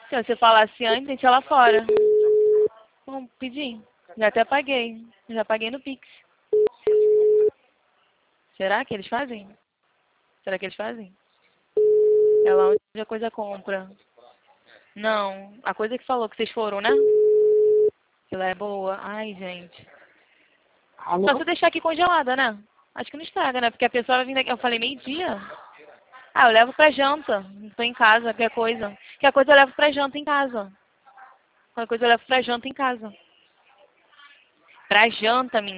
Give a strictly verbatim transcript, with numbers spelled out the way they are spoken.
Se você falasse antes, a gente ia lá fora. Vamos pedir. Já até paguei. Já paguei no Pix. Será que eles fazem? Será que eles fazem? É lá onde a coisa compra. Não, a coisa que falou que vocês foram, né? Que lá é boa. Ai, gente. Alô? Só se eu deixar aqui congelada, né? Acho que não estraga, né? Porque a pessoa vai vir daqui. Eu falei meio-dia. Ah, eu levo pra janta. Não tô em casa, qualquer coisa. Qualquer coisa eu levo pra janta em casa. Qualquer coisa eu levo pra janta em casa. Pra janta, menina.